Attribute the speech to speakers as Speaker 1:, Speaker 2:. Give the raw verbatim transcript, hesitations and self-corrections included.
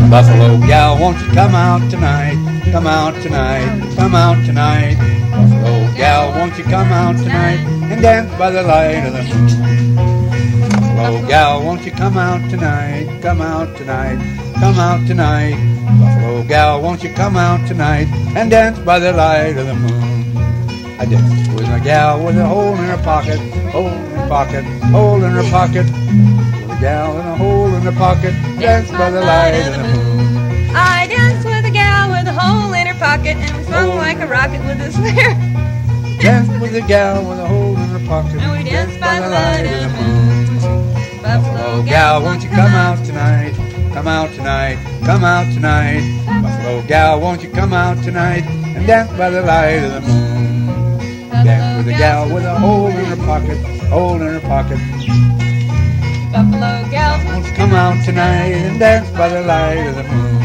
Speaker 1: Buffalo gal, won't you come out tonight? Come out tonight, come out tonight. Buffalo gal, won't you come out tonight and dance by the light of the moon? Buffalo gal, won't you come out tonight? Come out tonight, come out tonight. Buffalo gal, won't you come out tonight and dance by the light of the moon? I danced with a gal with a hole in her pocket, hole in her pocket, hole in her pocket. With a gal in a hole in her pocket, danced by the light of the moon.
Speaker 2: I danced with a gal with a hole in her pocket and swung like a rocket with a snare.
Speaker 1: Danced with a gal with a hole in her pocket,
Speaker 2: and we danced by the light of the moon.
Speaker 1: Buffalo gal, won't you come out tonight? Come out tonight, come out tonight. Buffalo gal, won't you come out tonight and dance by the light of the moon? Dance with a gal with a hole in her pocket, hole in her pocket.
Speaker 2: Buffalo gal,
Speaker 1: won't you come out tonight and dance by the light of the moon?